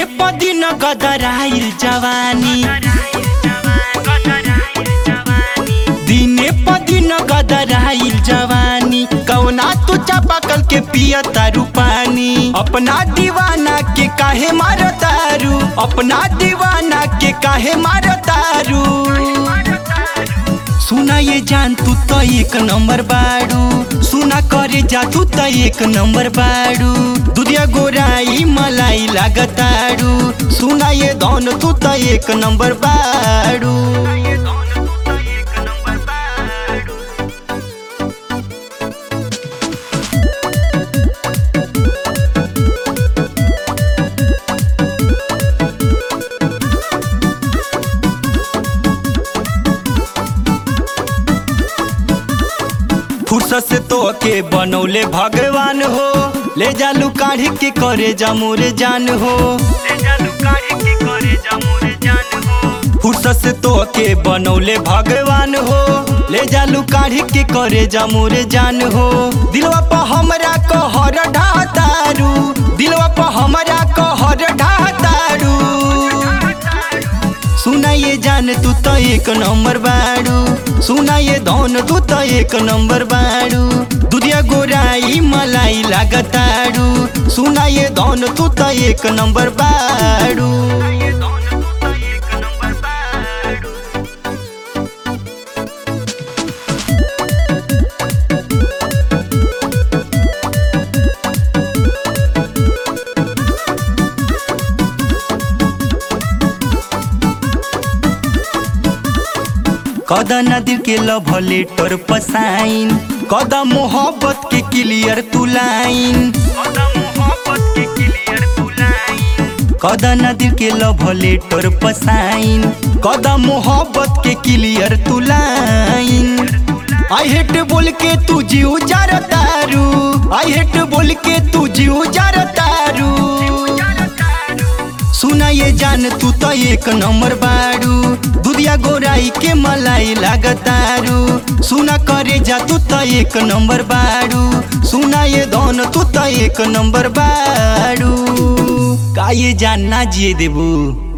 दिने पदिन गदराइल जवानी, दिने पदिन गदराइल जवानी। कौना तू चापाकल के पिया तारू पानी, अपना दीवाना के काहे मारतारू, अपना दीवाना के काहे मारतारू। सुना ये जान तू तो एक नंबर बाड़ू, सुना करे जा तू तो एक नंबर बाड़ू। दुधिया गोराई मलाई लागताड़ू, सुना ये धन तू तो एक नंबर बाड़ू। फुर्सत से तो के बनौले भगवान हो, ले जालू काढ़ी के करे जा मोरे जान हो, ले जालू काढ़ी के करे जा मोरे जान हो। फुर्सत से तो के बनौले भगवान हो, ले जालू काढ़ी के करे जा मोरे जान हो। दिलवा पर हमरा कहर ढातारू, दिलवा पर हमरा कहर ढातारू। सुना ये जान तू तो एक नंबर बाड़ू, सुना ये धन तू तो एक नंबर बाड़ू। दुधिया गोराई मलाई लागताड़ू, सुना ये धन तू तो एक नंबर बाड़ू। कदा नदी के लव लेटर पसाइन, कदा मोहब्बत के क्लियर तू लाइन, कदा नदी के लव लेटर पसाइन, कदा मोहब्बत के क्लियर तू लाइन। आई हेट बोल के तू जीव जारतारू, आई हेट बोल के तू जीव जारतारू। सुना ये जान तू तो एक नंबर बाड़ू, दुधिया गोराई के मलाई लागतारू। सुना करे जा तू तो एक नंबर बाड़ू, सुना ये धन तू तो एक नंबर बाड़ू। का ये जान ना जिए देबू।